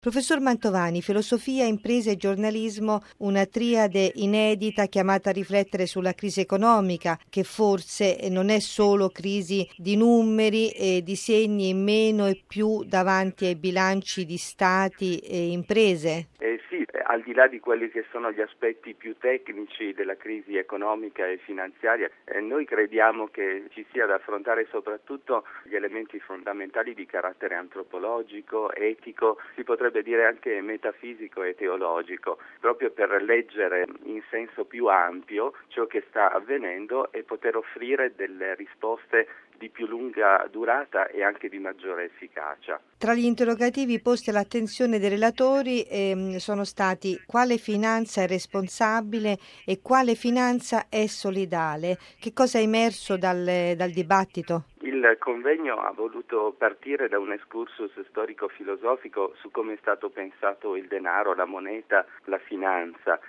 Professor Mantovani, filosofia, impresa e giornalismo, una triade inedita chiamata a riflettere sulla crisi economica, che forse non è solo crisi di numeri e di segni in meno e più davanti ai bilanci di stati e imprese. Sì, al di là di quelli che sono gli aspetti più tecnici della crisi economica e finanziaria, noi crediamo che ci sia da affrontare soprattutto gli elementi fondamentali di carattere antropologico, etico, si potrebbe dire anche metafisico e teologico, proprio per leggere in senso più ampio ciò che sta avvenendo e poter offrire delle risposte di più lunga durata e anche di maggiore efficacia. Tra gli interrogativi posti all'attenzione dei relatori sono stati: quale finanza è responsabile e quale finanza è solidale? Che cosa è emerso dal dibattito? Il convegno ha voluto partire da un excursus storico-filosofico su come è stato pensato il denaro, la moneta, la finanza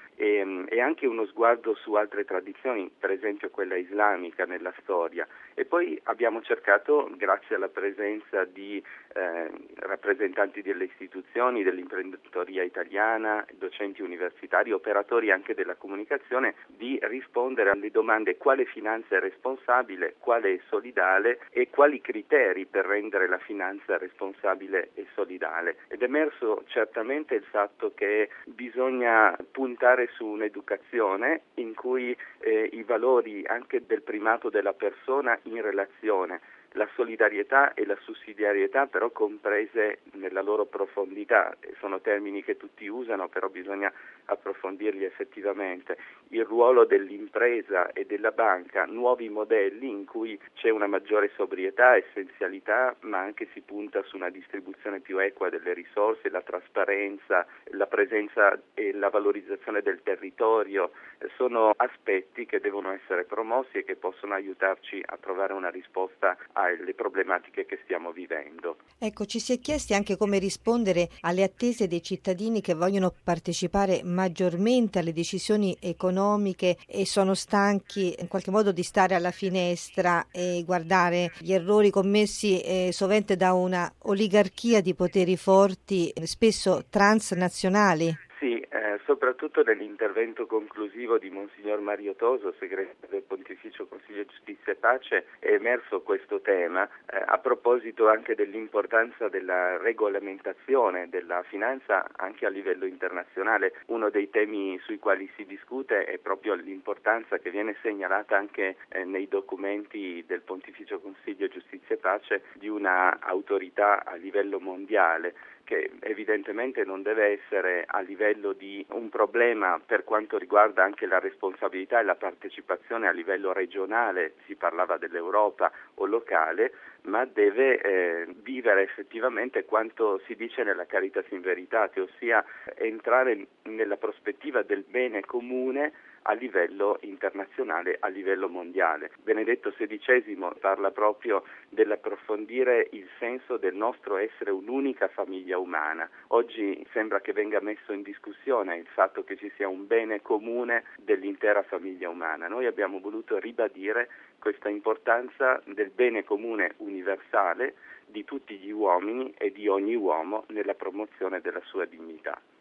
e anche uno sguardo su altre tradizioni, per esempio quella islamica nella storia. E poi abbiamo cercato, grazie alla presenza di rappresentanti delle istituzioni, dell'imprenditoria italiana, docenti universitari, operatori anche della comunicazione, di rispondere alle domande: quale finanza è responsabile, quale è solidale e quali criteri per rendere la finanza responsabile e solidale. Ed è emerso certamente il fatto che bisogna puntare su un'educazione in cui i valori anche del primato della persona in relazione, la solidarietà e la sussidiarietà però comprese nella loro profondità, sono termini che tutti usano, però bisogna approfondirli effettivamente, il ruolo dell'impresa e della banca, nuovi modelli in cui c'è una maggiore sobrietà, essenzialità, ma anche si punta su una distribuzione più equa delle risorse, la trasparenza, la presenza e la valorizzazione del territorio, sono aspetti che devono essere promossi e che possono aiutarci a trovare una risposta alle problematiche che stiamo vivendo. Ecco, ci si è chiesti anche come rispondere alle attese dei cittadini che vogliono partecipare maggiormente alle decisioni economiche e sono stanchi in qualche modo di stare alla finestra e guardare gli errori commessi sovente da una oligarchia di poteri forti, spesso transnazionali. Sì, soprattutto nell'intervento conclusivo di Monsignor Mario Toso, segretario del Pontificio Consiglio Giustizia e Pace, è emerso questo tema a proposito anche dell'importanza della regolamentazione della finanza anche a livello internazionale. Uno dei temi sui quali si discute è proprio l'importanza che viene segnalata anche nei documenti del Pontificio Consiglio Giustizia e Pace di una autorità a livello mondiale, che evidentemente non deve essere a livello di un problema per quanto riguarda anche la responsabilità e la partecipazione a livello regionale, si parlava dell'Europa, o locale, ma deve vivere effettivamente quanto si dice nella Caritas in Veritate, ossia entrare nella prospettiva del bene comune a livello internazionale, a livello mondiale. Benedetto XVI parla proprio dell'approfondire il senso del nostro essere un'unica famiglia umana. Oggi sembra che venga messo in discussione il fatto che ci sia un bene comune dell'intera famiglia umana. Noi abbiamo voluto ribadire questa importanza del bene comune universale di tutti gli uomini e di ogni uomo nella promozione della sua dignità.